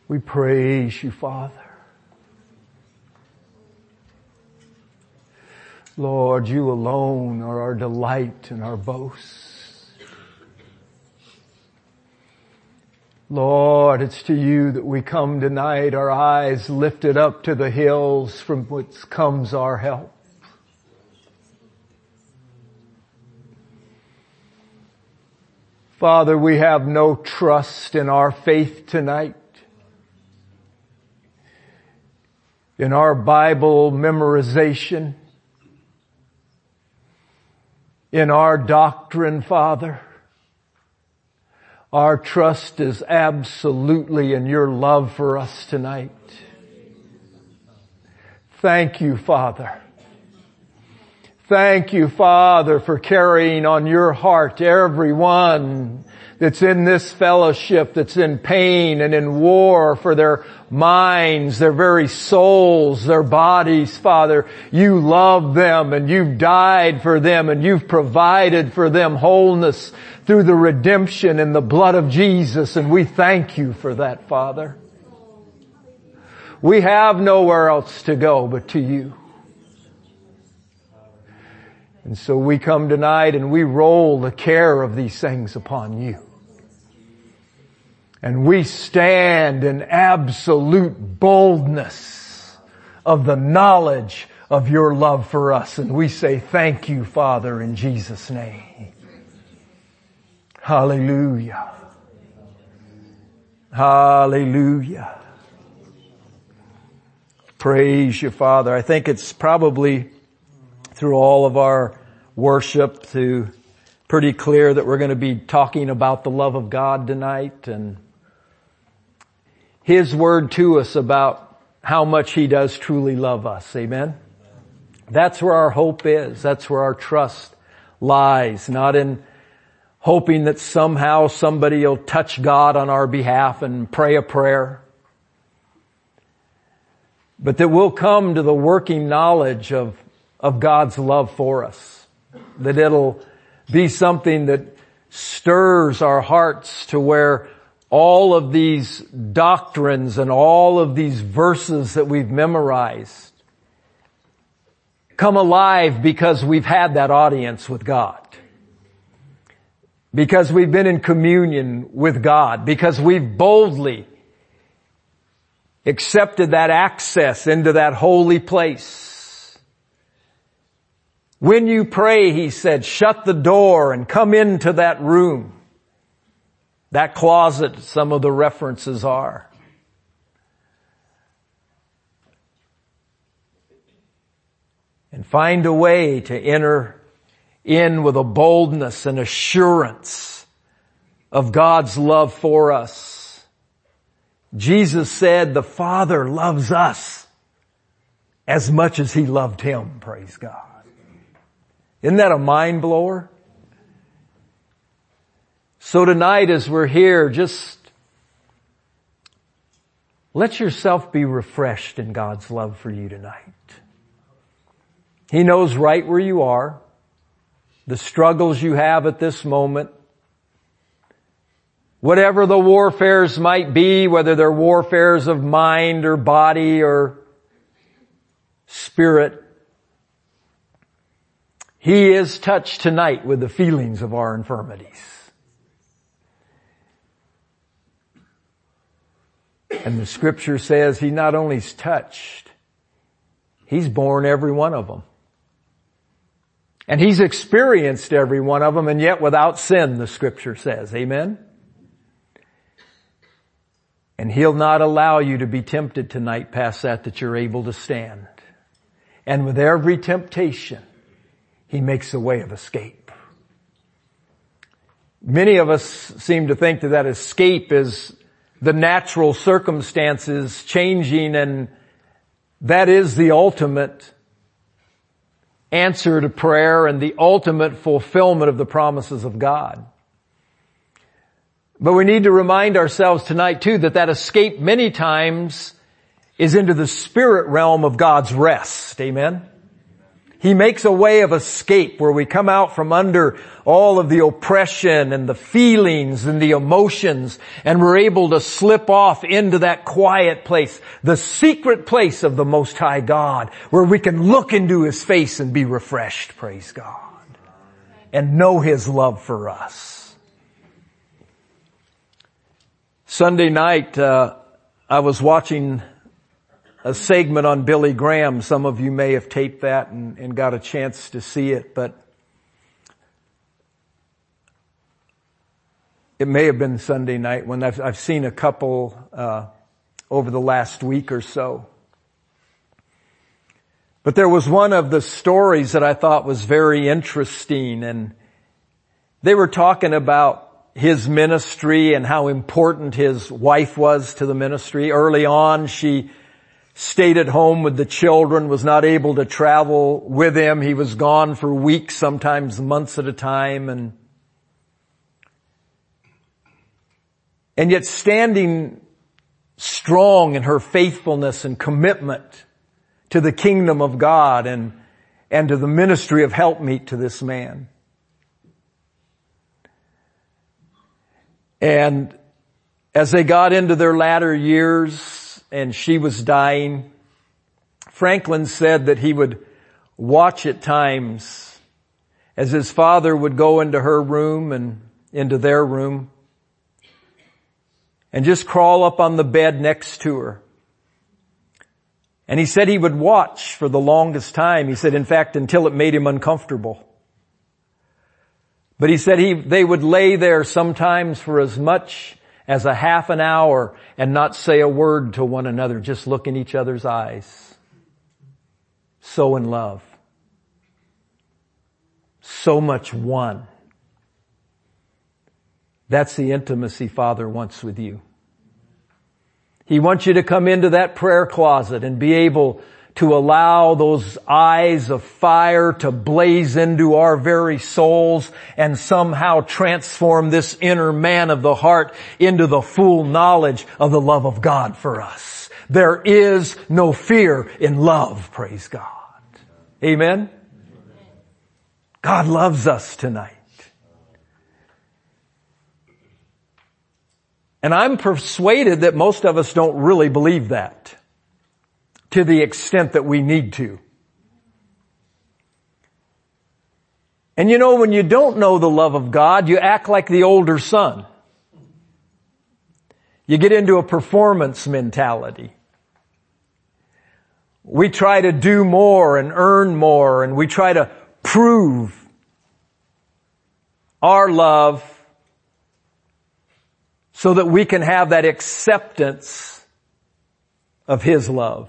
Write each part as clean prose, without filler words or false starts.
We praise you, Father. Lord, you alone are our delight and our boast. Lord, it's to you that we come tonight, our eyes lifted up to the hills from which comes our help. Father, we have no trust in our faith tonight, in our Bible memorization, in our doctrine, Father. Our trust is absolutely in your love for us tonight. Thank you, Father. Thank you, Father, for carrying on your heart everyone that's in this fellowship, that's in pain and in war for their minds, their very souls, their bodies, Father. You love them and you've died for them and you've provided for them wholeness through the redemption in the blood of Jesus, and we thank you for that, Father. We have nowhere else to go but to you. And so we come tonight and we roll the care of these things upon you. And we stand in absolute boldness of the knowledge of your love for us. And we say thank you, Father, in Jesus' name. Hallelujah. Hallelujah. Praise you, Father. I think it's probably through all of our worship pretty clear that we're going to be talking about the love of God tonight and His word to us about how much He does truly love us. Amen? That's where our hope is. That's where our trust lies. Not in hoping that somehow somebody will touch God on our behalf and pray a prayer, but that we'll come to the working knowledge of God's love for us. That it'll be something that stirs our hearts to where all of these doctrines and all of these verses that we've memorized come alive because we've had that audience with God. Because we've been in communion with God. Because we've boldly accepted that access into that holy place. When you pray, He said, shut the door and come into that room. That closet, some of the references are. And find a way to enter in with a boldness and assurance of God's love for us. Jesus said the Father loves us as much as He loved Him, praise God. Isn't that a mind blower? So tonight as we're here, just let yourself be refreshed in God's love for you tonight. He knows right where you are, the struggles you have at this moment, whatever the warfares might be, whether they're warfares of mind or body or spirit. He is touched tonight with the feelings of our infirmities. And the scripture says He not only is touched, He's borne every one of them. And He's experienced every one of them, and yet without sin, the scripture says. Amen? And He'll not allow you to be tempted tonight past that you're able to stand. And with every temptation, He makes a way of escape. Many of us seem to think that escape is the natural circumstances changing, and that is the ultimate answer to prayer and the ultimate fulfillment of the promises of God. But we need to remind ourselves tonight too that escape many times is into the spirit realm of God's rest. Amen? He makes a way of escape where we come out from under all of the oppression and the feelings and the emotions, and we're able to slip off into that quiet place, the secret place of the Most High God, where we can look into His face and be refreshed, praise God, and know His love for us. Sunday night, I was watching a segment on Billy Graham. Some of you may have taped that and got a chance to see it, but it may have been Sunday night when I've seen a couple over the last week or so. But there was one of the stories that I thought was very interesting, and they were talking about his ministry and how important his wife was to the ministry. Early on, she stayed at home with the children, was not able to travel with him. He was gone for weeks, sometimes months at a time, and yet standing strong in her faithfulness and commitment to the kingdom of God and to the ministry of helpmeet to this man. And as they got into their latter years, and she was dying, Franklin said that he would watch at times as his father would go into her room and into their room and just crawl up on the bed next to her. And he said he would watch for the longest time. He said, in fact, until it made him uncomfortable. But he said they would lay there sometimes for as much as a half an hour and not say a word to one another, just look in each other's eyes. So in love. So much one. That's the intimacy Father wants with you. He wants you to come into that prayer closet and be able to allow those eyes of fire to blaze into our very souls and somehow transform this inner man of the heart into the full knowledge of the love of God for us. There is no fear in love, praise God. Amen? God loves us tonight. And I'm persuaded that most of us don't really believe that to the extent that we need to. And you know, when you don't know the love of God, you act like the older son. You get into a performance mentality. We try to do more and earn more, and we try to prove our love so that we can have that acceptance of His love.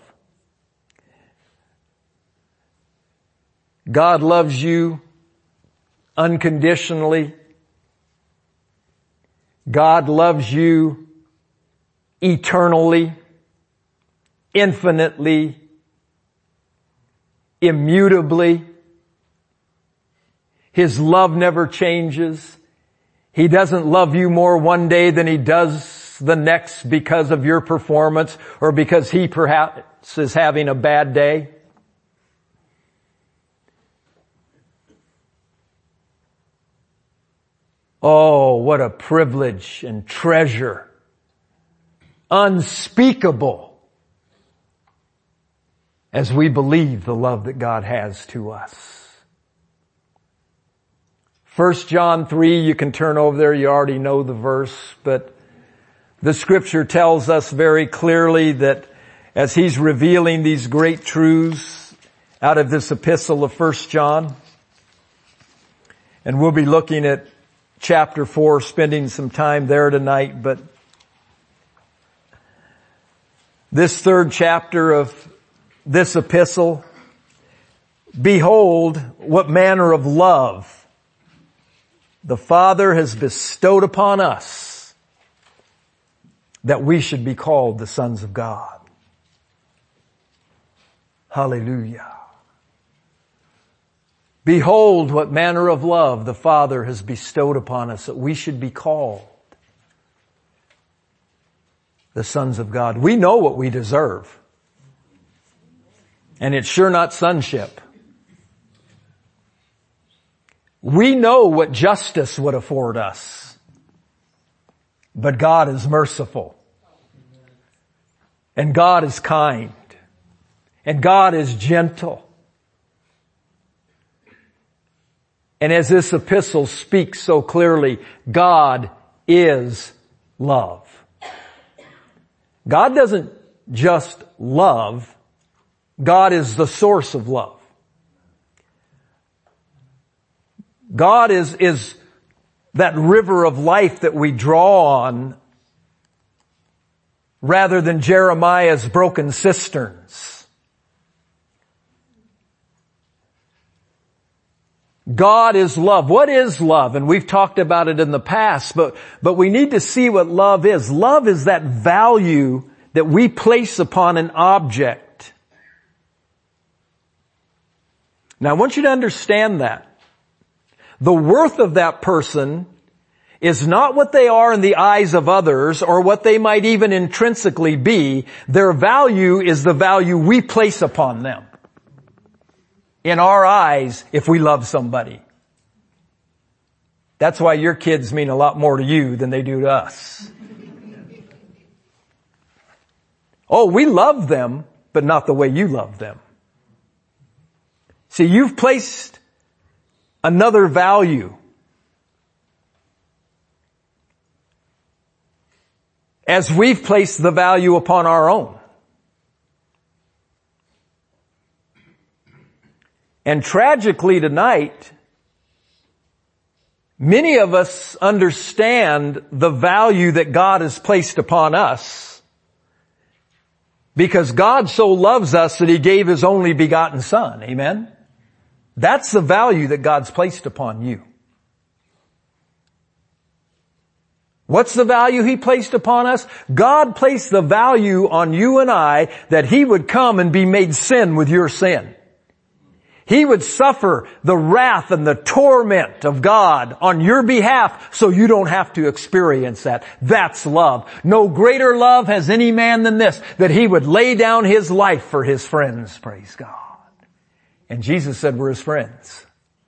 God loves you unconditionally. God loves you eternally, infinitely, immutably. His love never changes. He doesn't love you more one day than He does the next because of your performance or because He perhaps is having a bad day. Oh, what a privilege and treasure. Unspeakable as we believe the love that God has to us. 1 John 3, you can turn over there, you already know the verse, but the scripture tells us very clearly that as he's revealing these great truths out of this epistle of 1 John, and we'll be looking at chapter 4, spending some time there tonight, but this third chapter of this epistle, behold what manner of love the Father has bestowed upon us that we should be called the sons of God. Hallelujah. Behold what manner of love the Father has bestowed upon us that we should be called the sons of God. We know what we deserve. And it's sure not sonship. We know what justice would afford us. But God is merciful. And God is kind. And God is gentle. And as this epistle speaks so clearly, God is love. God doesn't just love. God is the source of love. God is that river of life that we draw on rather than Jeremiah's broken cisterns. God is love. What is love? And we've talked about it in the past, but we need to see what love is. Love is that value that we place upon an object. Now I want you to understand that. The worth of that person is not what they are in the eyes of others or what they might even intrinsically be. Their value is the value we place upon them. In our eyes, if we love somebody. That's why your kids mean a lot more to you than they do to us. Oh, we love them, but not the way you love them. See, you've placed another value as we've placed the value upon our own. And tragically tonight, many of us understand the value that God has placed upon us because God so loves us that He gave His only begotten Son. Amen? That's the value that God's placed upon you. What's the value He placed upon us? God placed the value on you and I that He would come and be made sin with your sin. He would suffer the wrath and the torment of God on your behalf so you don't have to experience that. That's love. No greater love has any man than this, that He would lay down His life for His friends. Praise God. And Jesus said we're His friends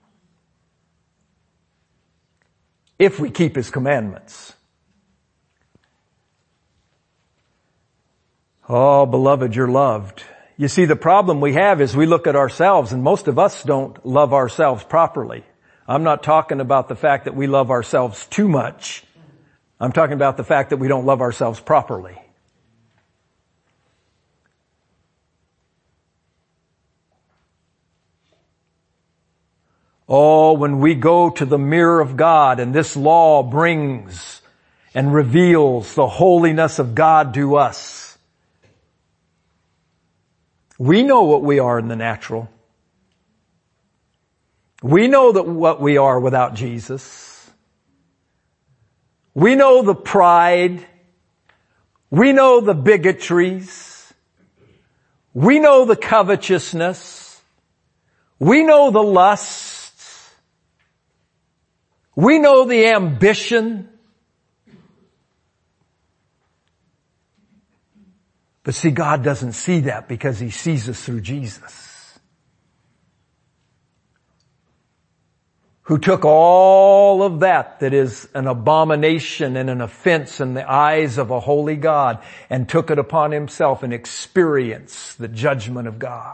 if we keep His commandments. Oh, beloved, you're loved. You see, the problem we have is we look at ourselves, and most of us don't love ourselves properly. I'm not talking about the fact that we love ourselves too much. I'm talking about the fact that we don't love ourselves properly. Oh, when we go to the mirror of God and this law brings and reveals the holiness of God to us, we know what we are in the natural. We know that what we are without Jesus. We know the pride. We know the bigotries. We know the covetousness. We know the lusts. We know the ambition. But see, God doesn't see that because He sees us through Jesus, who took all of that is an abomination and an offense in the eyes of a holy God and took it upon Himself and experienced the judgment of God.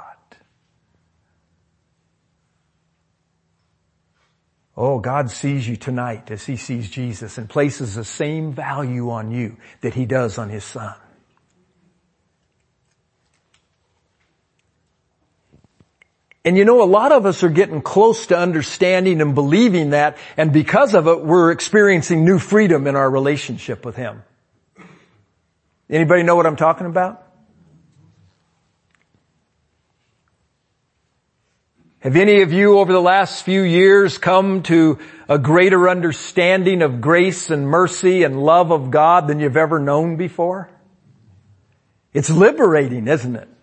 Oh, God sees you tonight as He sees Jesus and places the same value on you that He does on His Son. And you know, a lot of us are getting close to understanding and believing that, and because of it, we're experiencing new freedom in our relationship with Him. Anybody know what I'm talking about? Have any of you over the last few years come to a greater understanding of grace and mercy and love of God than you've ever known before? It's liberating, isn't it?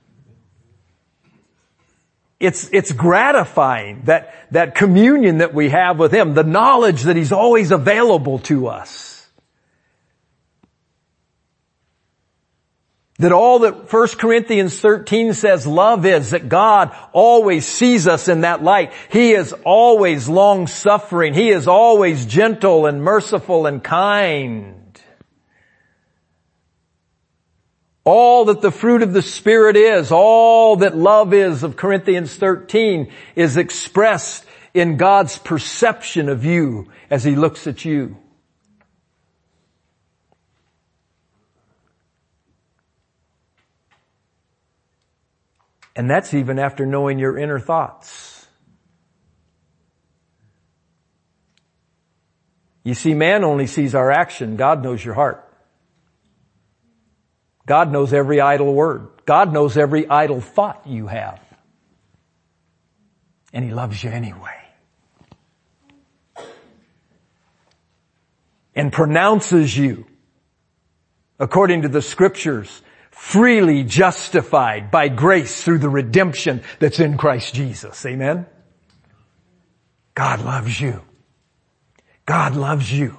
It's gratifying, that communion that we have with Him, the knowledge that He's always available to us. That all that 1 Corinthians 13 says love is, that God always sees us in that light. He is always long-suffering. He is always gentle and merciful and kind. All that the fruit of the Spirit is, all that love is of Corinthians 13 is expressed in God's perception of you as He looks at you. And that's even after knowing your inner thoughts. You see, man only sees our action. God knows your heart. God knows every idle word. God knows every idle thought you have. And He loves you anyway. And pronounces you, according to the Scriptures, freely justified by grace through the redemption that's in Christ Jesus. Amen? God loves you. God loves you.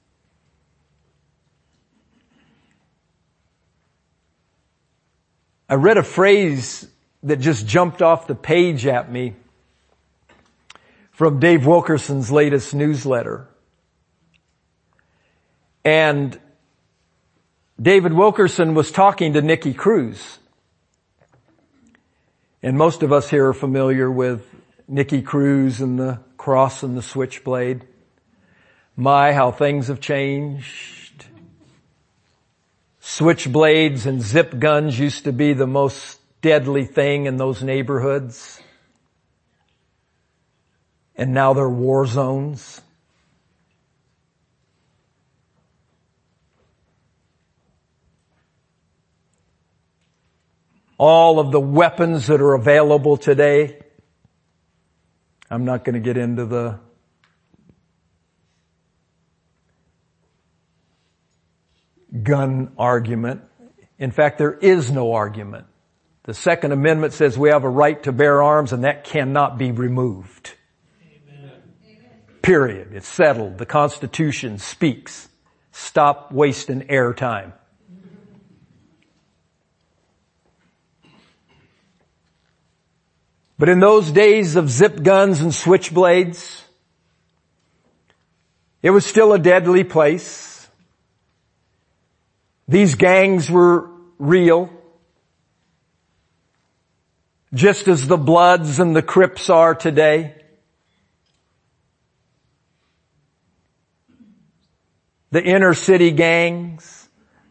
I read a phrase that just jumped off the page at me from Dave Wilkerson's latest newsletter. And David Wilkerson was talking to Nicky Cruz. And most of us here are familiar with Nicky Cruz and the cross and the switchblade. My, how things have changed. Switchblades and zip guns used to be the most deadly thing in those neighborhoods. And now they're war zones. All of the weapons that are available today. I'm not going to get into the gun argument. In fact, there is no argument. The Second Amendment says we have a right to bear arms, and that cannot be removed. Amen. Period. It's settled. The Constitution speaks. Stop wasting airtime. But in those days of zip guns and switchblades, it was still a deadly place. These gangs were real, just as the Bloods and the Crips are today. The inner city gangs,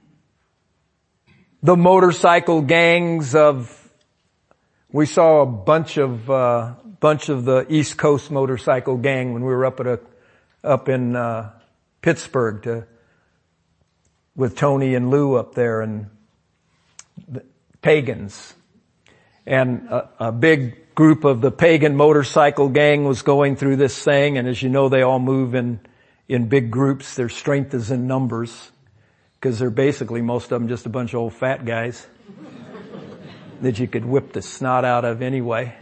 the motorcycle gangs of we saw a bunch of the East Coast motorcycle gang when we were up in Pittsburgh with Tony and Lou up there, and the pagans. And a big group of the pagan motorcycle gang was going through this thing, and as you know, they all move in big groups. Their strength is in numbers, because they're basically, most of them, just a bunch of old fat guys that you could whip the snot out of anyway.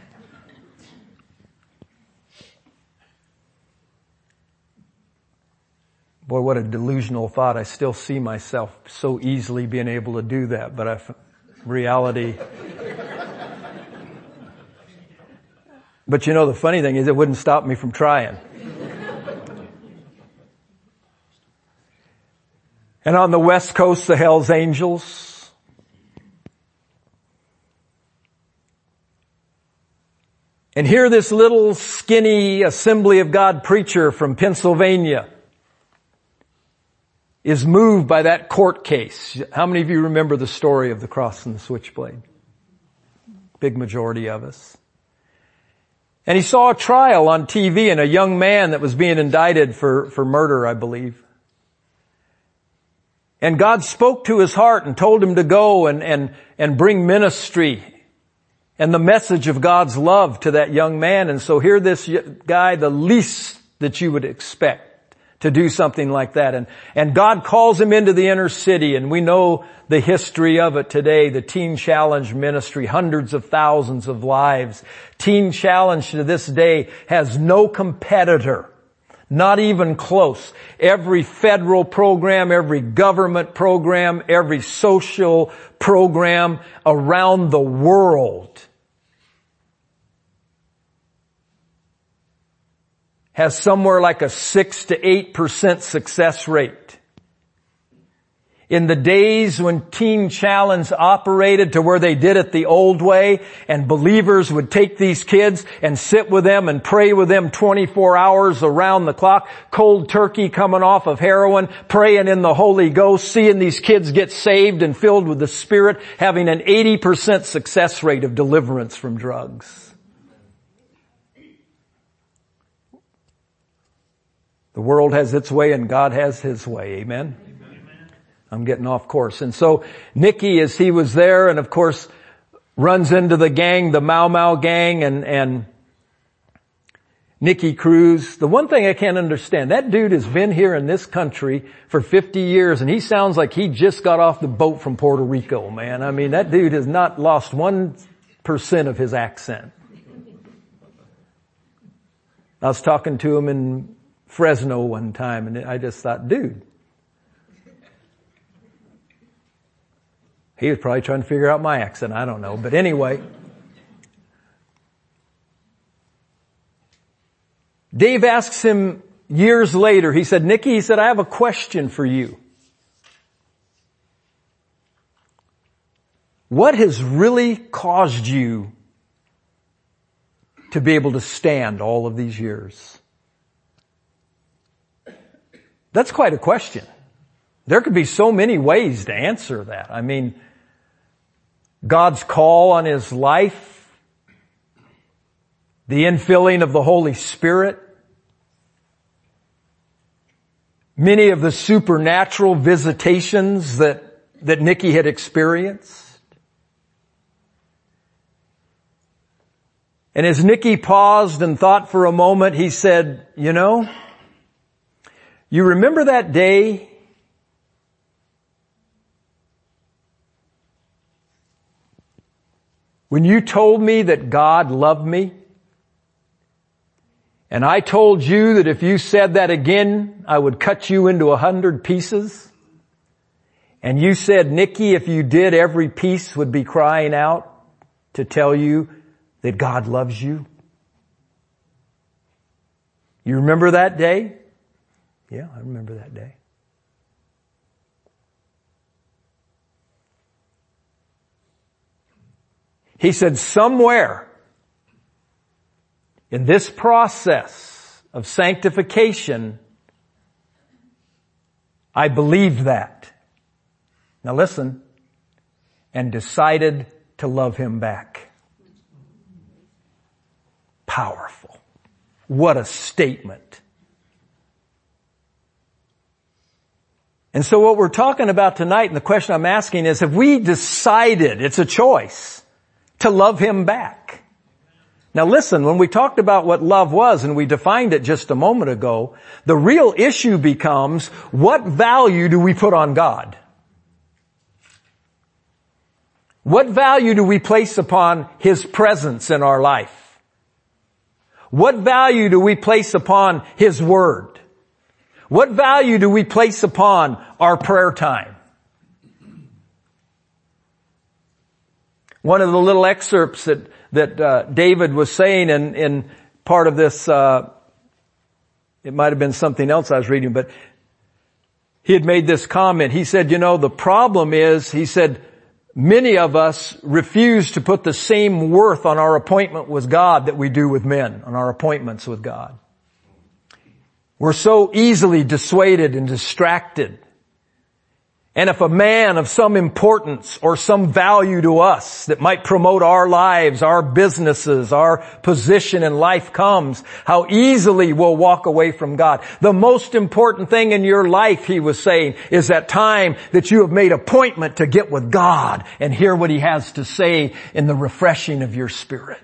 Boy, what a delusional thought. I still see myself so easily being able to do that, but reality. But you know, the funny thing is it wouldn't stop me from trying. And on the West Coast, the Hells Angels. And here this little skinny Assembly of God preacher from Pennsylvania is moved by that court case. How many of you remember the story of the cross and the switchblade? Big majority of us. And he saw a trial on TV and a young man that was being indicted for murder, I believe. And God spoke to his heart and told him to go and bring ministry and the message of God's love to that young man. And so here this guy, the least that you would expect to do something like that. And God calls him into the inner city, and we know the history of it today, the Teen Challenge ministry, hundreds of thousands of lives. Teen Challenge to this day has no competitor, Not even close. Every federal program, every government program, every social program around the world has somewhere like a 6 to 8% success rate. In the days when Teen Challenge operated to where they did it the old way, and believers would take these kids and sit with them and pray with them 24 hours around the clock, cold turkey coming off of heroin, praying in the Holy Ghost, seeing these kids get saved and filled with the Spirit, having an 80% success rate of deliverance from drugs. The world has its way and God has His way. Amen? I'm getting off course. And so Nicky, as he was there, and of course runs into the gang, the Mau Mau gang, and Nicky Cruz. The one thing I can't understand, that dude has been here in this country for 50 years and he sounds like he just got off the boat from Puerto Rico, man. I mean, that dude has not lost 1% of his accent. I was talking to him in Fresno one time and I just thought, dude, he was probably trying to figure out my accent. I don't know. But anyway, Dave asks him years later, he said, Nicky, he said, I have a question for you. What has really caused you to be able to stand all of these years? That's quite a question. There could be so many ways to answer that. I mean, God's call on his life, the infilling of the Holy Spirit, many of the supernatural visitations that Nicky had experienced. And as Nicky paused and thought for a moment, he said, you know, you remember that day when you told me that God loved me, and I told you that if you said that again, I would cut you into 100 pieces, and you said, Nicky, if you did, every piece would be crying out to tell you that God loves you. You remember that day? Yeah, I remember that day. He said, somewhere in this process of sanctification, I believed that. Now listen, and decided to love him back. Powerful. What a statement. And so what we're talking about tonight, and the question I'm asking is, have we decided, it's a choice, to love him back? Now listen, when we talked about what love was and we defined it just a moment ago, the real issue becomes, what value do we put on God? What value do we place upon his presence in our life? What value do we place upon his word? What value do we place upon our prayer time? One of the little excerpts that David was saying in part of this, it might have been something else I was reading, but he had made this comment. He said, you know, the problem is, he said, many of us refuse to put the same worth on our appointment with God that we do with men, on our appointments with God. We're so easily dissuaded and distracted. And if a man of some importance or some value to us that might promote our lives, our businesses, our position in life comes, how easily we'll walk away from God. The most important thing in your life, he was saying, is that time that you have made appointment to get with God and hear what he has to say in the refreshing of your spirit.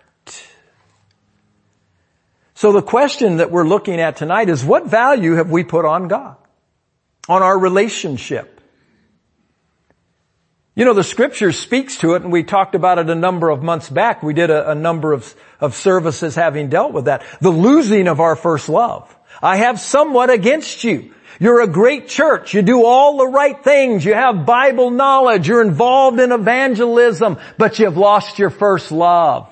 So the question that we're looking at tonight is, what value have we put on God? On our relationship? You know, the scripture speaks to it, and we talked about it a number of months back. We did a number of services having dealt with that. The losing of our first love. I have somewhat against you. You're a great church. You do all the right things. You have Bible knowledge. You're involved in evangelism, but you've lost your first love.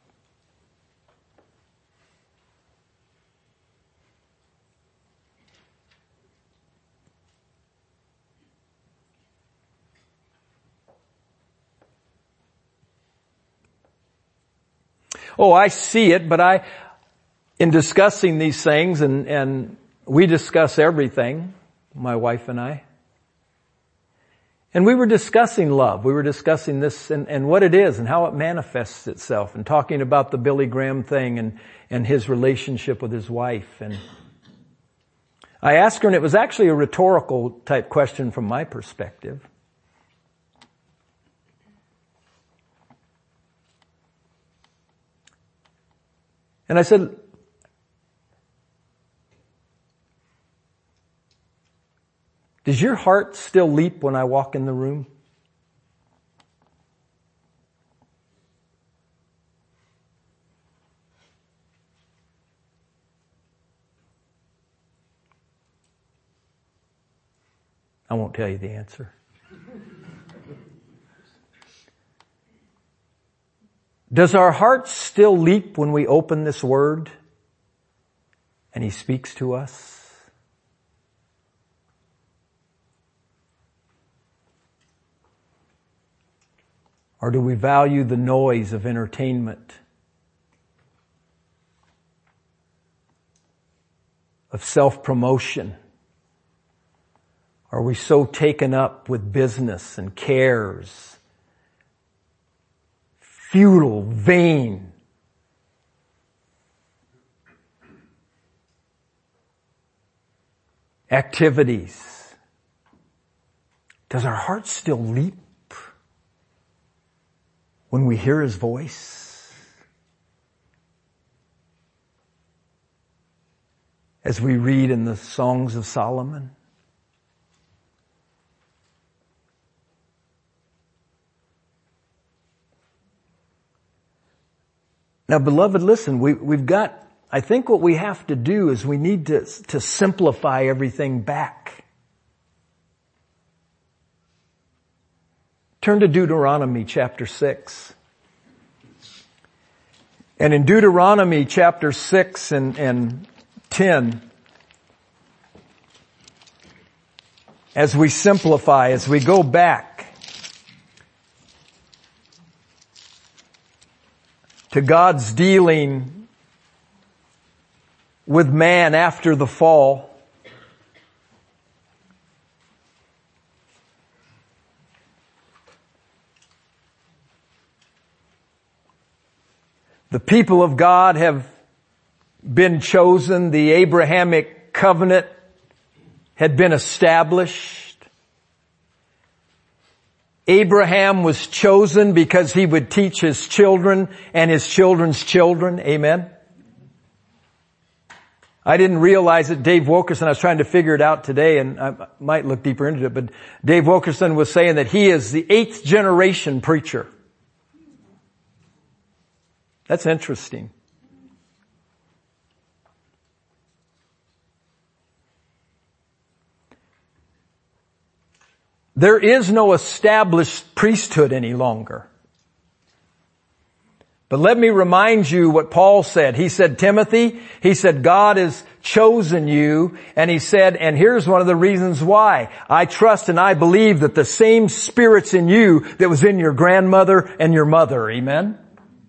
Oh, I see it, but in discussing these things, and we discuss everything, my wife and I, and we were discussing love. We were discussing this and what it is and how it manifests itself, and talking about the Billy Graham thing and his relationship with his wife. And I asked her, and it was actually a rhetorical type question from my perspective. And I said, does your heart still leap when I walk in the room? I won't tell you the answer. Does our hearts still leap when we open this word and He speaks to us? Or do we value the noise of entertainment, of self-promotion? Are we so taken up with business and cares, futile, vain, activities? Does our heart still leap when we hear His voice? As we read in the Songs of Solomon? Now, beloved, listen, we've got, I think what we have to do is we need to simplify everything back. Turn to Deuteronomy chapter 6. And in Deuteronomy chapter 6 and 10, as we simplify, as we go back to God's dealing with man after the fall, the people of God have been chosen. The Abrahamic covenant had been established. Abraham was chosen because he would teach his children and his children's children. Amen. I didn't realize it. Dave Wilkerson, I was trying to figure it out today, and I might look deeper into it, but Dave Wilkerson was saying that he is the 8th generation preacher. That's interesting. There is no established priesthood any longer. But let me remind you what Paul said. He said, Timothy, he said, God has chosen you. And he said, and here's one of the reasons why. I trust and I believe that the same Spirit's in you that was in your grandmother and your mother. Amen?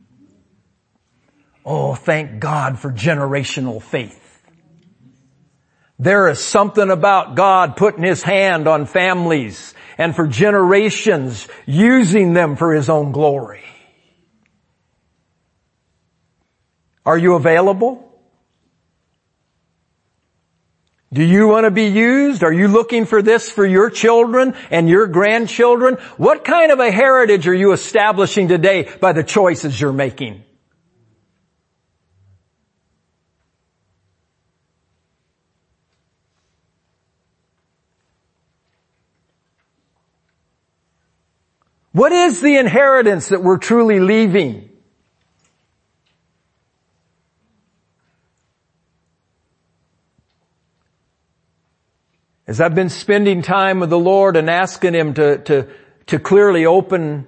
Oh, thank God for generational faith. There is something about God putting His hand on families and for generations using them for His own glory. Are you available? Do you want to be used? Are you looking for this for your children and your grandchildren? What kind of a heritage are you establishing today by the choices you're making? What is the inheritance that we're truly leaving? As I've been spending time with the Lord and asking Him to clearly open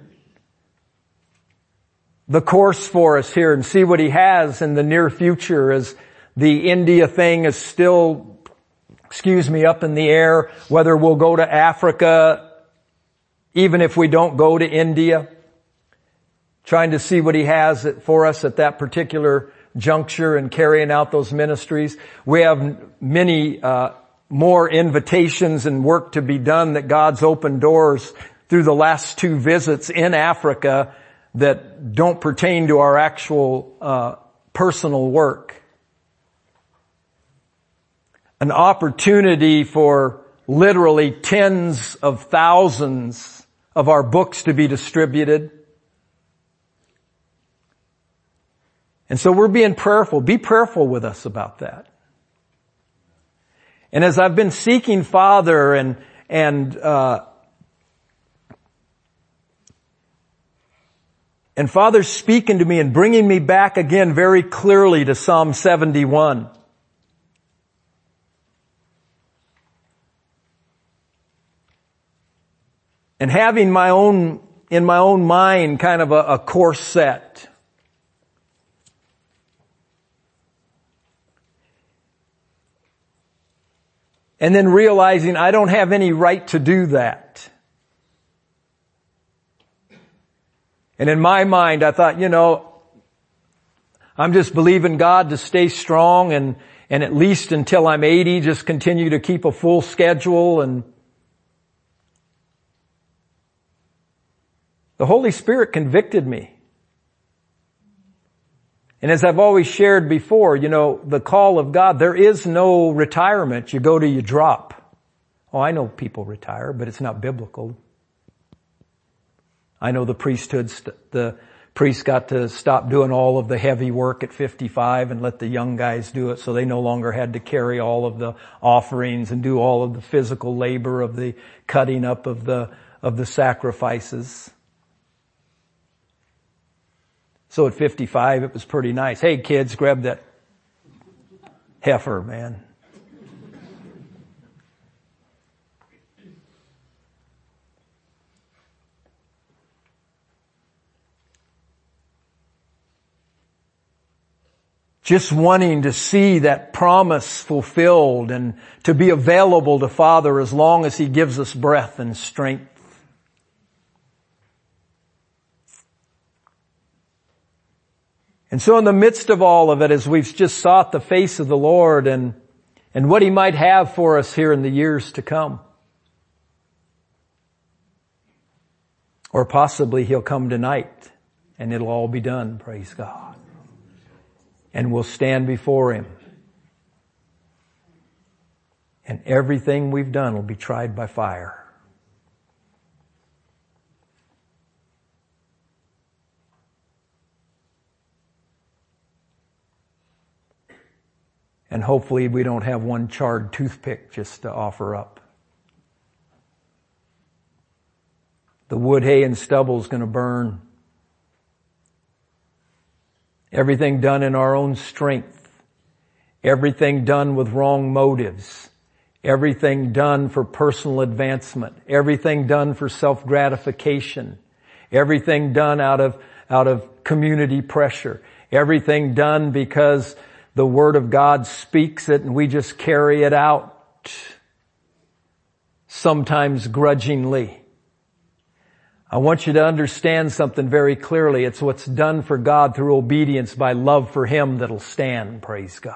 the course for us here and see what He has in the near future, as the India thing is still, up in the air, whether we'll go to Africa, even if we don't go to India, trying to see what He has for us at that particular juncture and carrying out those ministries. We have many more invitations and work to be done that God's opened doors through the last 2 visits in Africa that don't pertain to our actual personal work. An opportunity for literally tens of thousands of our books to be distributed. And so we're being prayerful. Be prayerful with us about that. And as I've been seeking Father and Father's speaking to me and bringing me back again very clearly to Psalm 71. And having in my own mind kind of a course set. And then realizing I don't have any right to do that. And in my mind, I thought, I'm just believing God to stay strong and at least until I'm 80, just continue to keep a full schedule. And the Holy Spirit convicted me. And as I've always shared before, the call of God, there is no retirement. You go till you drop. Oh, I know people retire, but it's not biblical. I know the priests got to stop doing all of the heavy work at 55 and let the young guys do it, so they no longer had to carry all of the offerings and do all of the physical labor of the cutting up of the sacrifices. So at 55, it was pretty nice. Hey kids, grab that heifer, man. Just wanting to see that promise fulfilled and to be available to Father as long as He gives us breath and strength. And so in the midst of all of it, as we've just sought the face of the Lord and what He might have for us here in the years to come, or possibly He'll come tonight and it'll all be done, praise God. And we'll stand before Him. And everything we've done will be tried by fire. And hopefully we don't have one charred toothpick just to offer up. The wood, hay, and stubble is going to burn. Everything done in our own strength. Everything done with wrong motives. Everything done for personal advancement. Everything done for self-gratification. Everything done out of community pressure. Everything done because the Word of God speaks it and we just carry it out, sometimes grudgingly. I want you to understand something very clearly. It's what's done for God through obedience by love for Him that'll stand, praise God.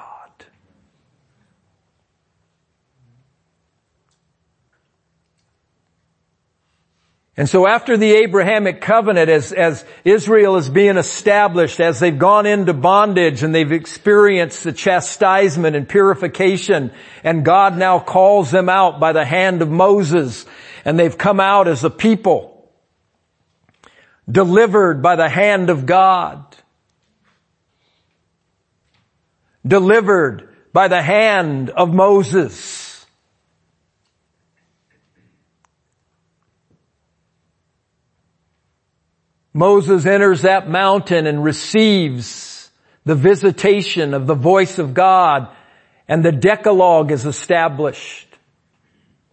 And so after the Abrahamic covenant, as Israel is being established, as they've gone into bondage and they've experienced the chastisement and purification, and God now calls them out by the hand of Moses, and they've come out as a people, delivered by the hand of God, delivered by the hand of Moses. Moses enters that mountain and receives the visitation of the voice of God, and the Decalogue is established.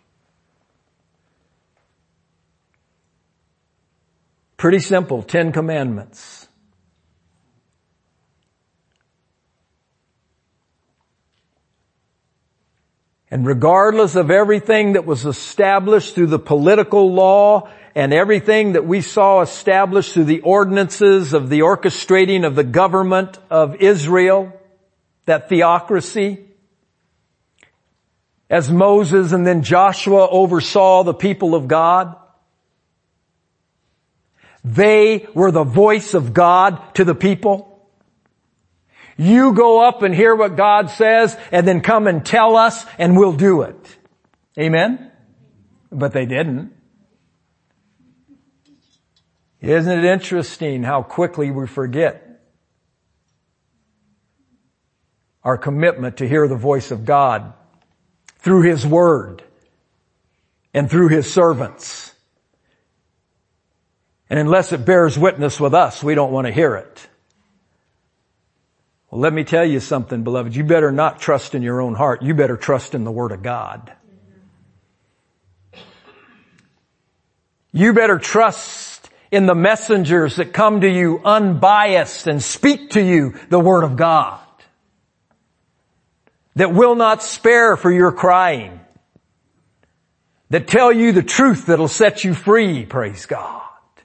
Pretty simple, 10 Commandments. And regardless of everything that was established through the political law and everything that we saw established through the ordinances of the orchestrating of the government of Israel, that theocracy, as Moses and then Joshua oversaw the people of God, they were the voice of God to the people. You go up and hear what God says and then come and tell us and we'll do it. Amen? But they didn't. Isn't it interesting how quickly we forget our commitment to hear the voice of God through His Word and through His servants? And unless it bears witness with us, we don't want to hear it. Well, let me tell you something, beloved. You better not trust in your own heart. You better trust in the Word of God. You better trust in the messengers that come to you unbiased and speak to you the Word of God, that will not spare for your crying, that tell you the truth that'll set you free, praise God.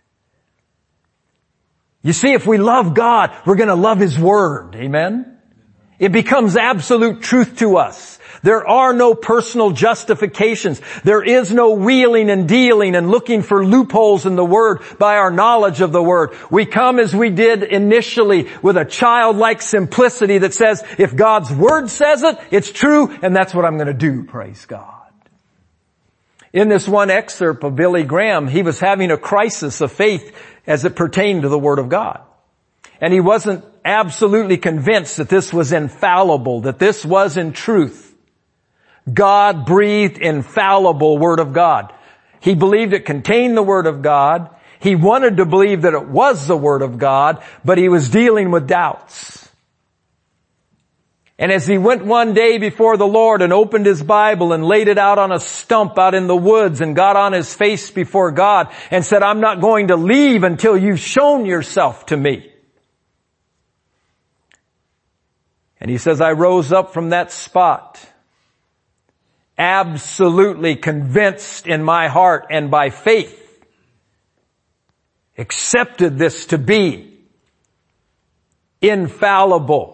You see, if we love God, we're going to love His Word. Amen? It becomes absolute truth to us. There are no personal justifications. There is no wheeling and dealing and looking for loopholes in the Word by our knowledge of the Word. We come as we did initially with a childlike simplicity that says, if God's Word says it, it's true, and that's what I'm going to do, praise God. In this one excerpt of Billy Graham, he was having a crisis of faith as it pertained to the Word of God. And he wasn't absolutely convinced that this was infallible, that this was in truth God-breathed, infallible Word of God. He believed it contained the Word of God. He wanted to believe that it was the Word of God, but he was dealing with doubts. And as he went one day before the Lord and opened his Bible and laid it out on a stump out in the woods and got on his face before God and said, I'm not going to leave until you've shown yourself to me. And he says, I rose up from that spot, absolutely convinced in my heart and by faith, accepted this to be infallible,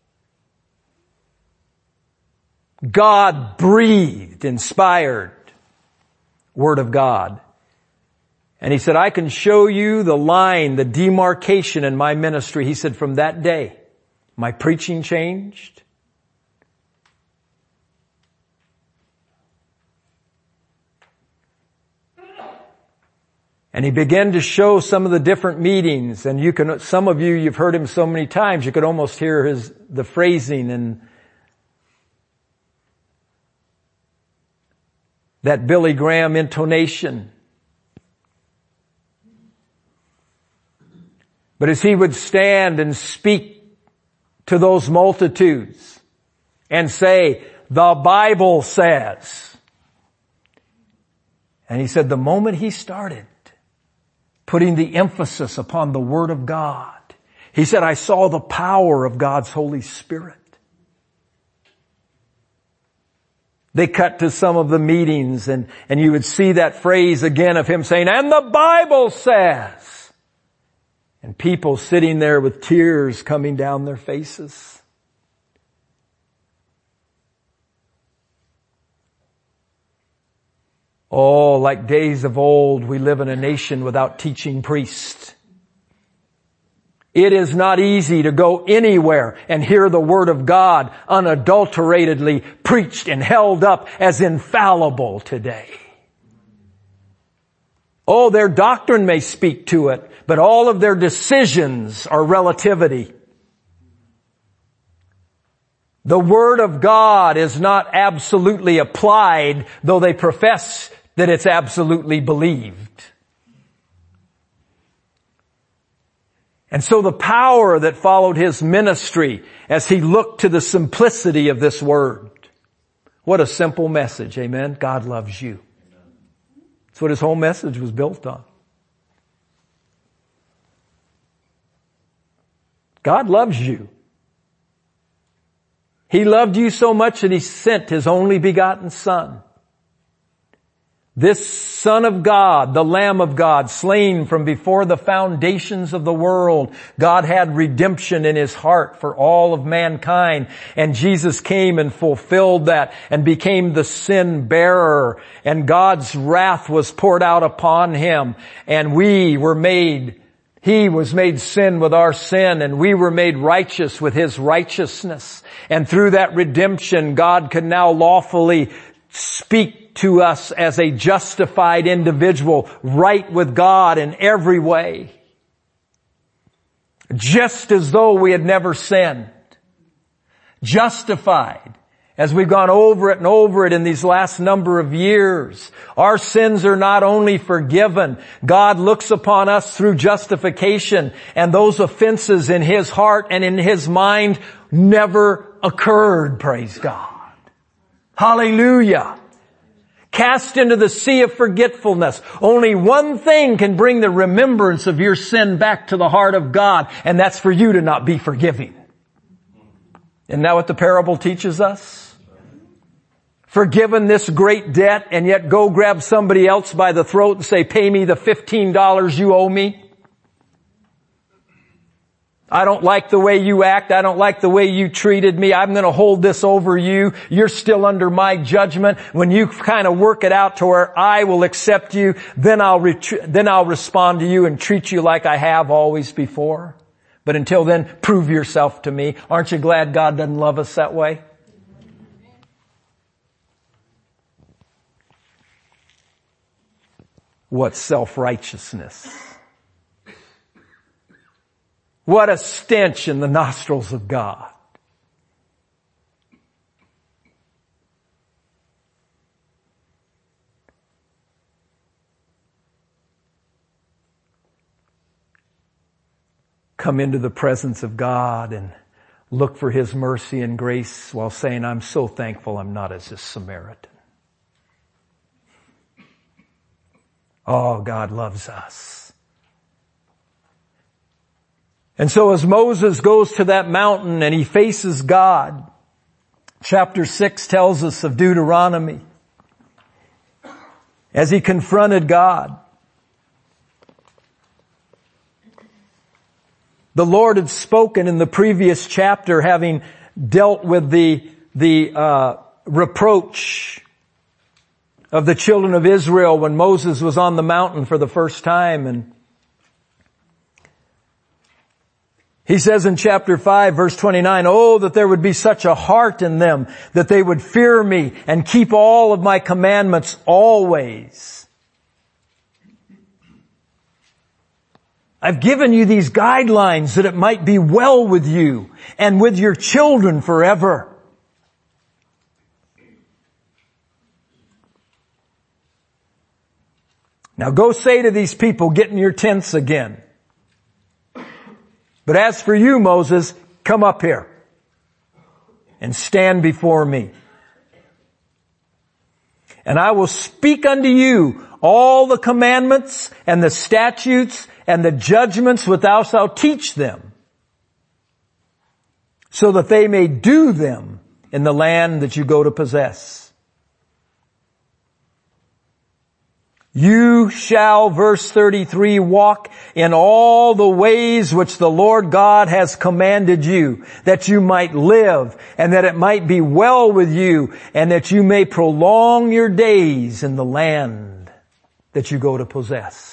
God-breathed, inspired Word of God. And he said, I can show you the line, the demarcation in my ministry. He said, from that day, my preaching changed. And he began to show some of the different meetings. And some of you, you've heard him so many times, you could almost hear the phrasing and that Billy Graham intonation. But as he would stand and speak to those multitudes and say, the Bible says. And he said the moment he started putting the emphasis upon the Word of God, he said, I saw the power of God's Holy Spirit. They cut to some of the meetings and you would see that phrase again of him saying, and the Bible says. And people sitting there with tears coming down their faces. Oh, like days of old, we live in a nation without teaching priests. It is not easy to go anywhere and hear the Word of God unadulteratedly preached and held up as infallible today. Oh, their doctrine may speak to it, but all of their decisions are relativity. The Word of God is not absolutely applied, though they profess that it's absolutely believed. And so the power that followed his ministry as he looked to the simplicity of this Word. What a simple message, amen? God loves you. That's what his whole message was built on. God loves you. He loved you so much that He sent His only begotten Son. This Son of God, the Lamb of God, slain from before the foundations of the world. God had redemption in His heart for all of mankind. And Jesus came and fulfilled that and became the sin bearer. And God's wrath was poured out upon Him. And He was made sin with our sin, and we were made righteous with His righteousness. And through that redemption, God can now lawfully speak to us as a justified individual, right with God in every way. Just as though we had never sinned. Justified. As we've gone over it and over it in these last number of years, our sins are not only forgiven, God looks upon us through justification, and those offenses in His heart and in His mind never occurred, praise God. Hallelujah. Cast into the sea of forgetfulness. Only one thing can bring the remembrance of your sin back to the heart of God, and that's for you to not be forgiving. Isn't that what the parable teaches us? Forgiven this great debt, and yet go grab somebody else by the throat and say, pay me the $15 you owe me. I don't like the way you act. I don't like the way you treated me. I'm going to hold this over you. You're still under my judgment. When you kind of work it out to where I will accept you, then I'll respond to you and treat you like I have always before. But until then, prove yourself to me. Aren't you glad God doesn't love us that way? What self-righteousness. What a stench in the nostrils of God. Come into the presence of God and look for His mercy and grace while saying, I'm so thankful I'm not as this Samaritan. Oh, God loves us. And so as Moses goes to that mountain and he faces God, chapter 6 tells us of Deuteronomy, as he confronted God, the Lord had spoken in the previous chapter, having dealt with the reproach of the children of Israel when Moses was on the mountain for the first time. And he says in chapter 5, verse 29, oh, that there would be such a heart in them, that they would fear me and keep all of my commandments always. I've given you these guidelines that it might be well with you and with your children forever. Now go say to these people, get in your tents again. But as for you, Moses, come up here and stand before me. And I will speak unto you all the commandments and the statutes and the judgments which thou shalt teach them, so that they may do them in the land that you go to possess. You shall, verse 33, walk in all the ways which the Lord God has commanded you, that you might live, and that it might be well with you, and that you may prolong your days in the land that you go to possess.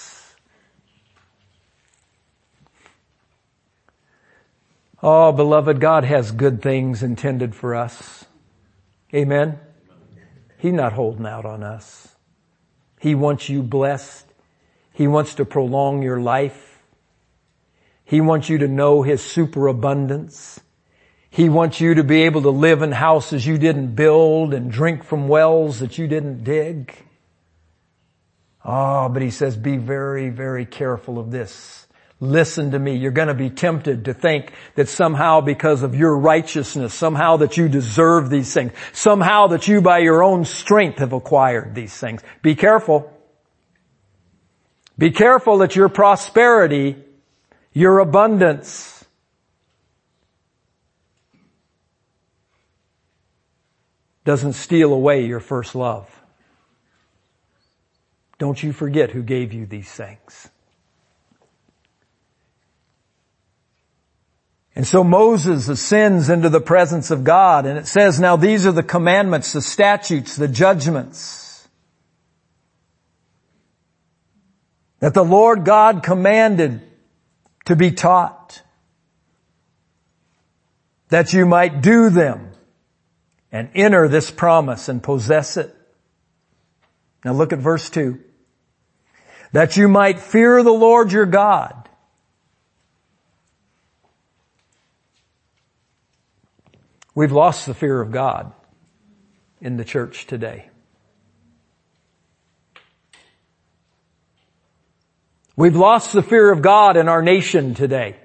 Oh, beloved, God has good things intended for us. Amen? He's not holding out on us. He wants you blessed. He wants to prolong your life. He wants you to know His superabundance. He wants you to be able to live in houses you didn't build and drink from wells that you didn't dig. Oh, but He says, be very, very careful of this. Listen to me. You're going to be tempted to think that somehow because of your righteousness, somehow that you deserve these things, somehow that you by your own strength have acquired these things. Be careful. Be careful that your prosperity, your abundance, doesn't steal away your first love. Don't you forget who gave you these things. And so Moses ascends into the presence of God, and it says, now these are the commandments, the statutes, the judgments that the Lord God commanded to be taught, that you might do them and enter this promise and possess it. Now look at verse 2. That you might fear the Lord your God. We've lost the fear of God in the church today. We've lost the fear of God in our nation today.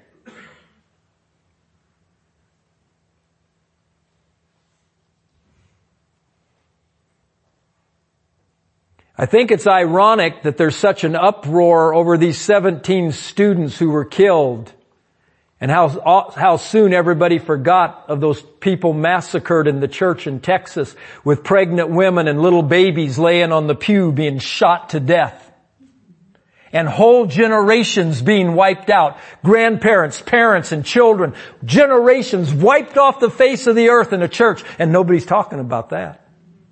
I think it's ironic that there's such an uproar over these 17 students who were killed, and how soon everybody forgot of those people massacred in the church in Texas with pregnant women and little babies laying on the pew being shot to death. And whole generations being wiped out. Grandparents, parents, and children. Generations wiped off the face of the earth in a church, and nobody's talking about that.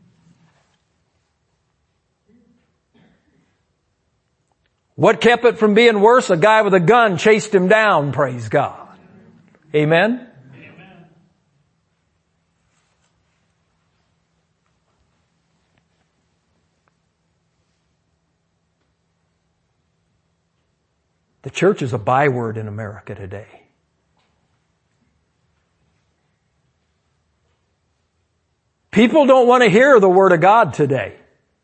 What kept it from being worse? A guy with a gun chased him down, praise God. Amen? Amen. The church is a byword in America today. People don't want to hear the Word of God today.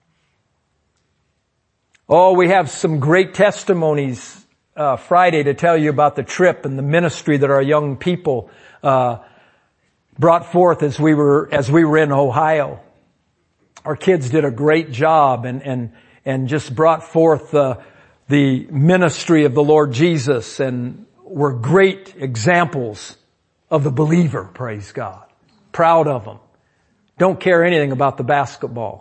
Oh, we have some great testimonies Friday to tell you about the trip and the ministry that our young people brought forth as we were in Ohio. Our kids did a great job and just brought forth the ministry of the Lord Jesus, and were great examples of the believer, praise God. Proud of them. Don't care anything about the basketball.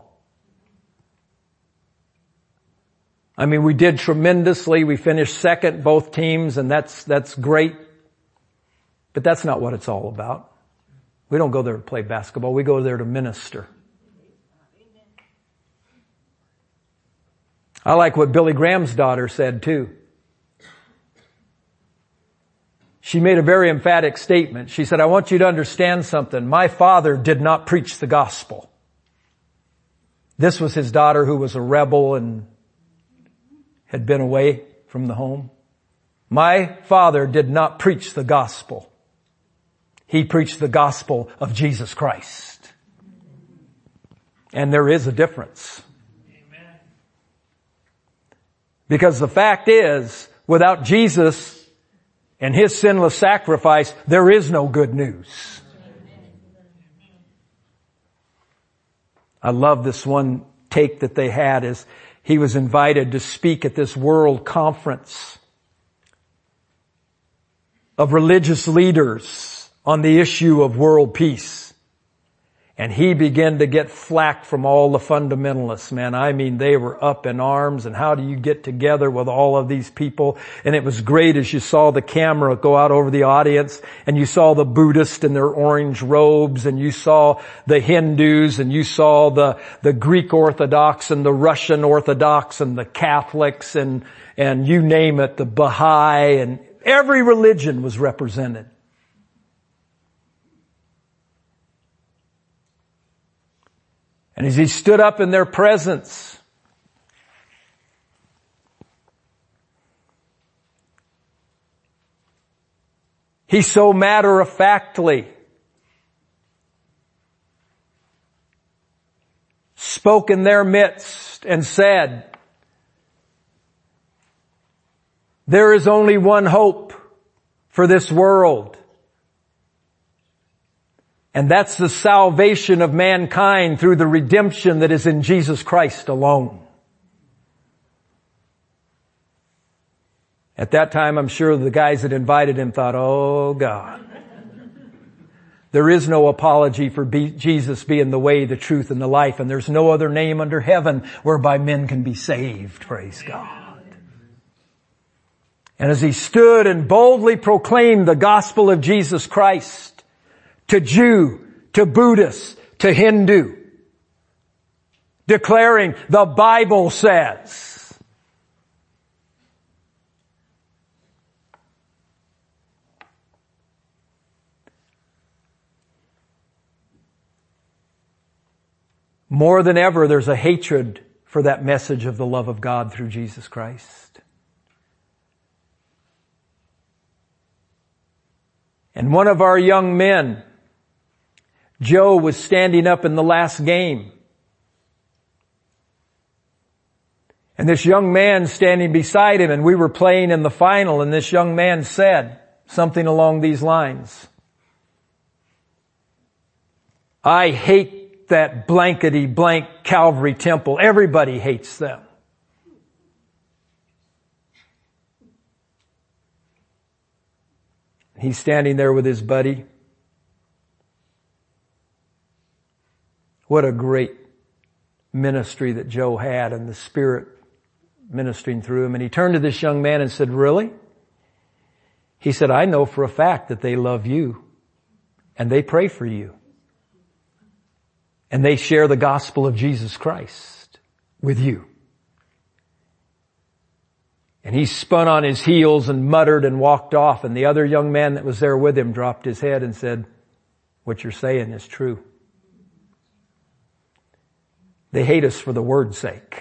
I mean, we did tremendously. We finished second, both teams, and that's great. But that's not what it's all about. We don't go there to play basketball. We go there to minister. I like what Billy Graham's daughter said too. She made a very emphatic statement. She said, I want you to understand something. My father did not preach the gospel. This was his daughter who was a rebel and had been away from the home. My father did not preach the gospel. He preached the gospel of Jesus Christ. And there is a difference. Amen. Because the fact is, without Jesus and His sinless sacrifice, there is no good news. I love this one take that they had is, he was invited to speak at this world conference of religious leaders on the issue of world peace. And he began to get flack from all the fundamentalists, man. I mean, they were up in arms, and how do you get together with all of these people? And it was great as you saw the camera go out over the audience, and you saw the Buddhists in their orange robes, and you saw the Hindus, and you saw the Greek Orthodox, and the Russian Orthodox, and the Catholics, and you name it, the Baha'i, and every religion was represented. And as he stood up in their presence, he so matter-of-factly spoke in their midst and said, there is only one hope for this world. And that's the salvation of mankind through the redemption that is in Jesus Christ alone. At that time, I'm sure the guys that invited him thought, oh God, There is no apology for Jesus being the way, the truth, and the life, and there's no other name under heaven whereby men can be saved. Praise God. And as he stood and boldly proclaimed the gospel of Jesus Christ to Jew, to Buddhist, to Hindu, declaring, the Bible says, more than ever, there's a hatred for that message of the love of God through Jesus Christ. And one of our young men, Joe, was standing up in the last game. And this young man standing beside him, and we were playing in the final, and this young man said something along these lines. I hate that blankety blank Calvary Temple. Everybody hates them. He's standing there with his buddy. What a great ministry that Joe had, and the Spirit ministering through him. And he turned to this young man and said, really? He said, I know for a fact that they love you and they pray for you. And they share the gospel of Jesus Christ with you. And he spun on his heels and muttered and walked off. And the other young man that was there with him dropped his head and said, what you're saying is true. They hate us for the word's sake.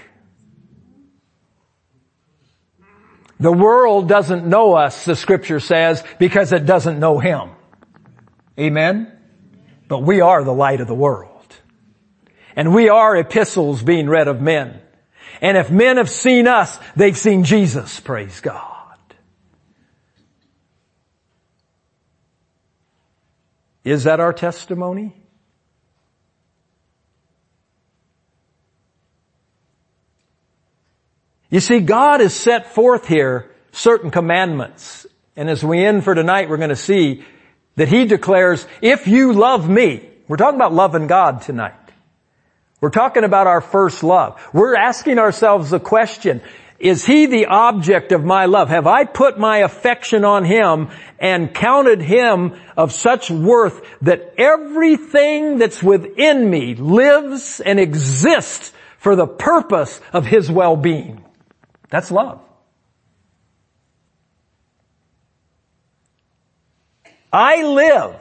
The world doesn't know us, the scripture says, because it doesn't know him. Amen? But we are the light of the world. And we are epistles being read of men. And if men have seen us, they've seen Jesus, praise God. Is that our testimony? You see, God has set forth here certain commandments. And as we end for tonight, we're going to see that He declares, if you love me, we're talking about loving God tonight. We're talking about our first love. We're asking ourselves the question, is He the object of my love? Have I put my affection on Him and counted Him of such worth that everything that's within me lives and exists for the purpose of His well-being? That's love. I live.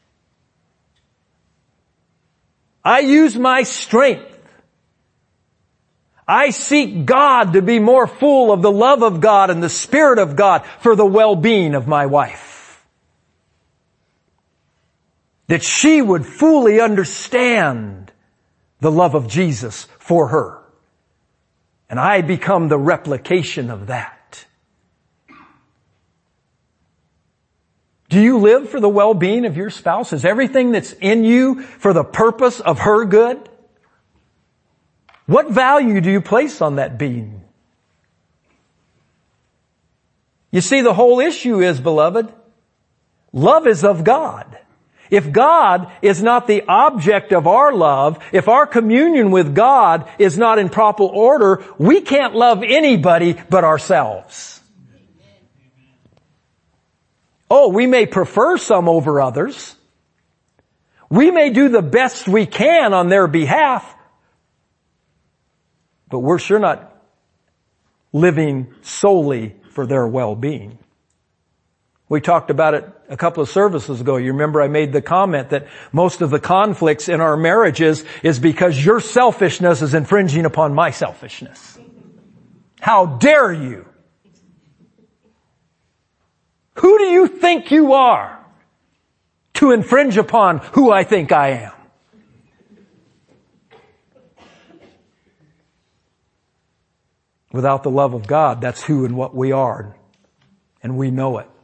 I use my strength. I seek God to be more full of the love of God and the Spirit of God for the well-being of my wife. That she would fully understand the love of Jesus for her. And I become the replication of that. Do you live for the well-being of your spouse? Is everything that's in you for the purpose of her good? What value do you place on that being? You see, the whole issue is, beloved, love is of God. If God is not the object of our love, if our communion with God is not in proper order, we can't love anybody but ourselves. Oh, we may prefer some over others. We may do the best we can on their behalf, but we're sure not living solely for their well-being. We talked about it a couple of services ago. You remember I made the comment that most of the conflicts in our marriages is because your selfishness is infringing upon my selfishness. How dare you? Who do you think you are to infringe upon who I think I am? Without the love of God, that's who and what we are. And we know it.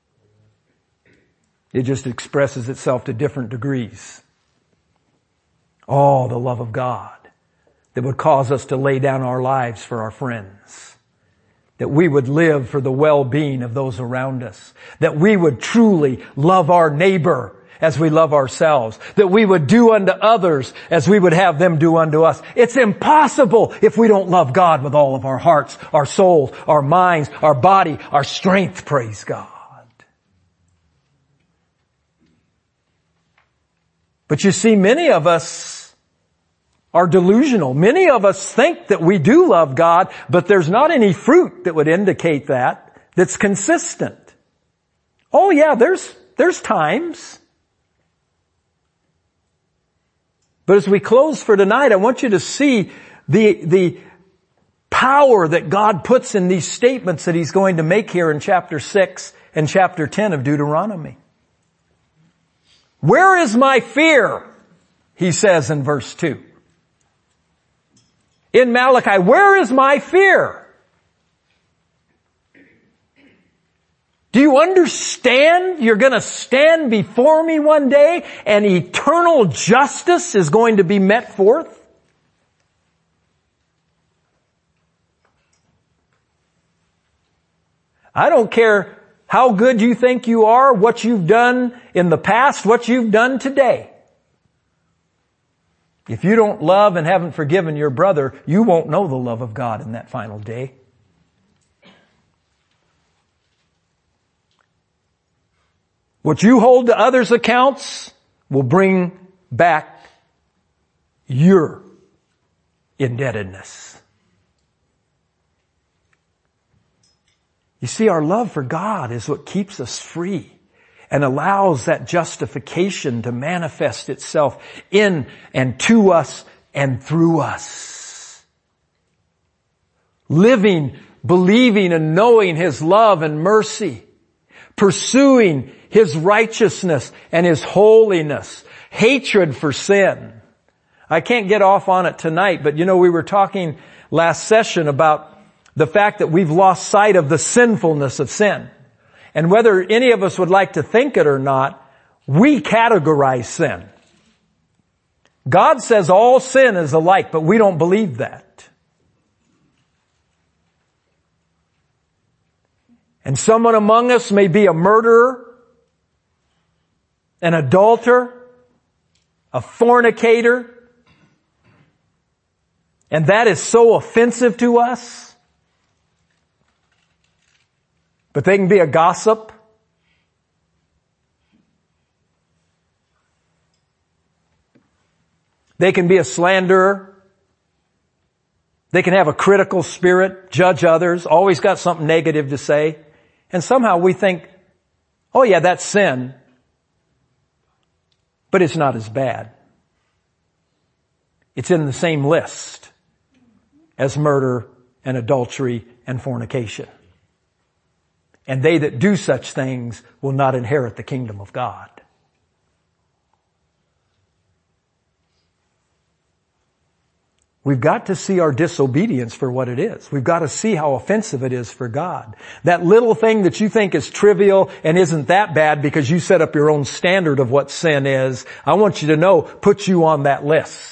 It just expresses itself to different degrees. Oh, the love of God that would cause us to lay down our lives for our friends. That we would live for the well-being of those around us. That we would truly love our neighbor as we love ourselves, that we would do unto others as we would have them do unto us. It's impossible if we don't love God with all of our hearts, our souls, our minds, our body, our strength, praise God. But you see, many of us are delusional. Many of us think that we do love God, but there's not any fruit that would indicate that's consistent. Oh yeah, there's times. But as we close for tonight, I want you to see the power that God puts in these statements that He's going to make here in chapter 6 and chapter 10 of Deuteronomy. Where is my fear? He says in verse 2. In Malachi, where is my fear? Do you understand you're going to stand before me one day and eternal justice is going to be met forth? I don't care how good you think you are, what you've done in the past, what you've done today. If you don't love and haven't forgiven your brother, you won't know the love of God in that final day. What you hold to others' accounts will bring back your indebtedness. You see, our love for God is what keeps us free and allows that justification to manifest itself in and to us and through us. Living, believing and knowing His love and mercy. Pursuing His righteousness and His holiness. Hatred for sin. I can't get off on it tonight, but we were talking last session about the fact that we've lost sight of the sinfulness of sin. And whether any of us would like to think it or not, we categorize sin. God says all sin is alike, but we don't believe that. And someone among us may be a murderer, an adulterer, a fornicator, and that is so offensive to us. But they can be a gossip. They can be a slanderer. They can have a critical spirit, judge others, always got something negative to say. And somehow we think, oh yeah, that's sin. But it's not as bad. It's in the same list as murder and adultery and fornication. And they that do such things will not inherit the kingdom of God. We've got to see our disobedience for what it is. We've got to see how offensive it is for God. That little thing that you think is trivial and isn't that bad because you set up your own standard of what sin is, I want you to know, put you on that list.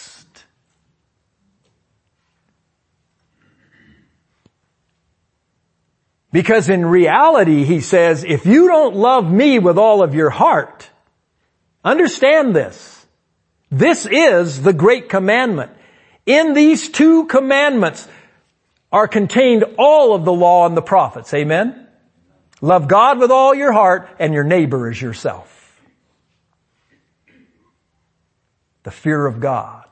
Because in reality, he says, if you don't love me with all of your heart, understand this. This is the great commandment. In these two commandments are contained all of the law and the prophets. Amen? Love God with all your heart and your neighbor as yourself. The fear of God.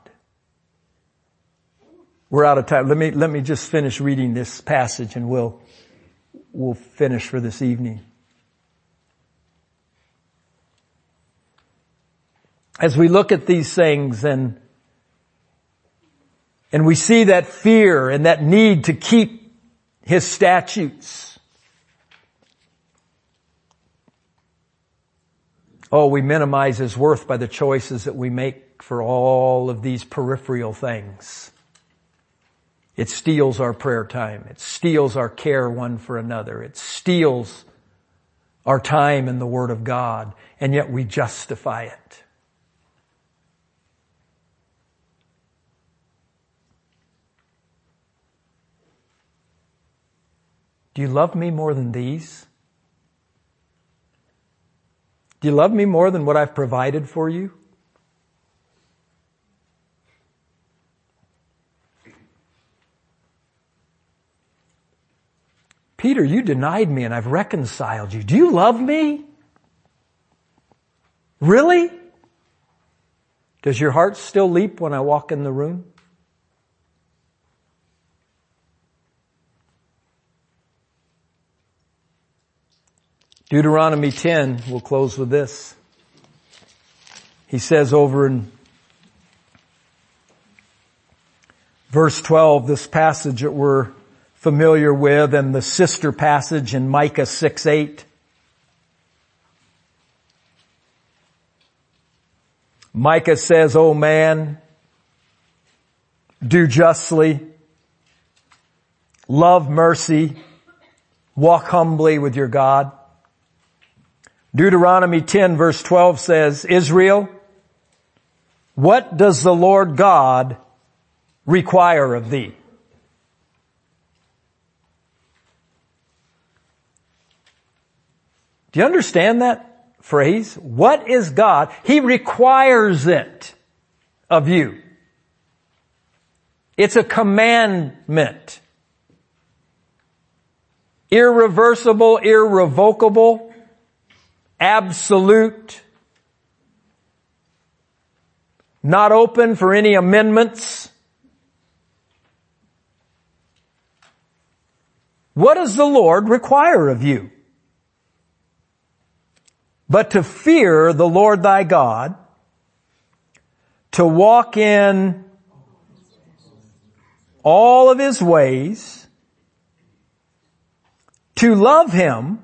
We're out of time. Let me just finish reading this passage and we'll finish for this evening. As we look at these things and we see that fear and that need to keep His statutes. Oh, we minimize His worth by the choices that we make for all of these peripheral things. It steals our prayer time. It steals our care one for another. It steals our time in the Word of God, and yet we justify it. Do you love me more than these? Do you love me more than what I've provided for you? Peter, you denied me and I've reconciled you. Do you love me? Really? Does your heart still leap when I walk in the room? Deuteronomy 10, we'll close with this. He says over in verse 12, this passage that we're familiar with, and the sister passage in Micah 6:8. Micah says, "O man, do justly, love mercy, walk humbly with your God." Deuteronomy 10 verse 12 says, "Israel, what does the Lord God require of thee?" Do you understand that phrase? What is God? He requires it of you. It's a commandment. Irreversible, irrevocable, absolute, not open for any amendments. What does the Lord require of you? But to fear the Lord thy God, to walk in all of His ways, to love Him,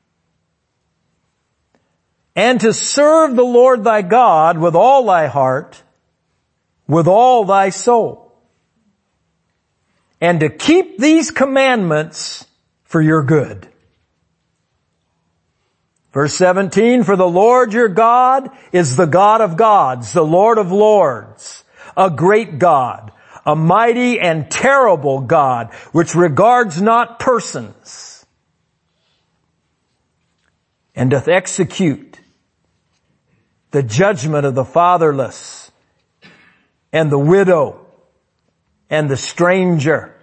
and to serve the Lord thy God with all thy heart, with all thy soul, and to keep these commandments for your good. Verse 17, "For the Lord your God is the God of gods, the Lord of lords, a great God, a mighty and terrible God, which regards not persons, and doth execute the judgment of the fatherless, and the widow, and the stranger,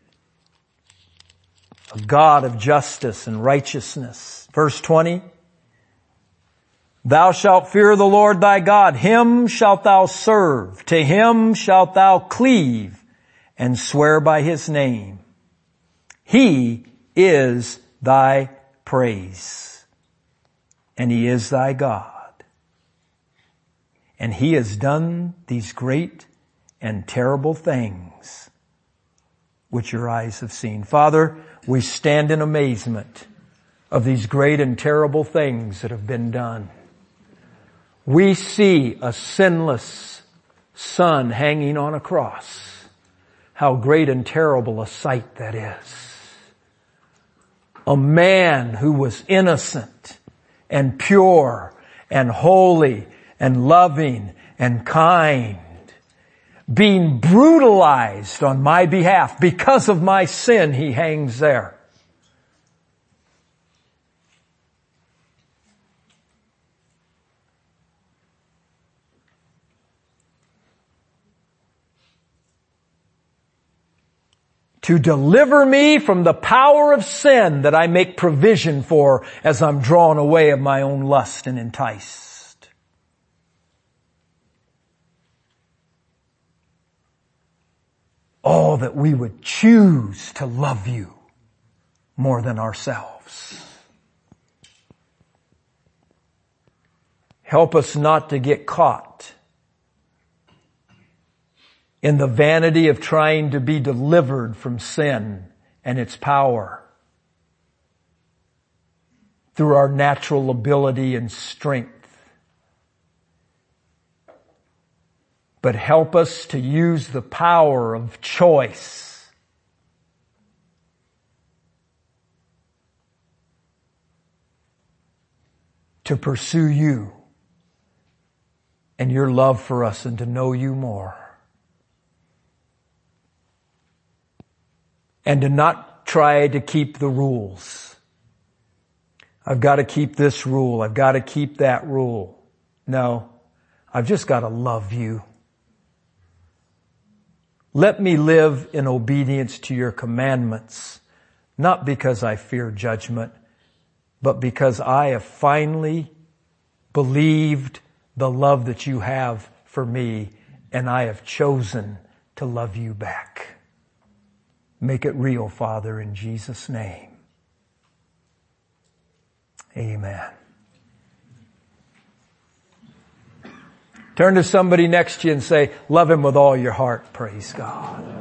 a God of justice and righteousness." Verse 20, "Thou shalt fear the Lord thy God, Him shalt thou serve, to Him shalt thou cleave, and swear by His name. He is thy praise, and He is thy God. And He has done these great and terrible things which your eyes have seen." Father, we stand in amazement of these great and terrible things that have been done. We see a sinless Son hanging on a cross. How great and terrible a sight that is. A man who was innocent and pure and holy and loving and kind, being brutalized on my behalf because of my sin. He hangs there. To deliver me from the power of sin that I make provision for as I'm drawn away of my own lust and enticed. Oh, that we would choose to love you more than ourselves. Help us not to get caught in the vanity of trying to be delivered from sin and its power through our natural ability and strength. But help us to use the power of choice to pursue you and your love for us and to know you more. And to not try to keep the rules. I've got to keep this rule. I've got to keep that rule. No, I've just got to love you. Let me live in obedience to your commandments, not because I fear judgment, but because I have finally believed the love that you have for me, and I have chosen to love you back. Make it real, Father, in Jesus' name. Amen. Turn to somebody next to you and say, love him with all your heart. Praise God.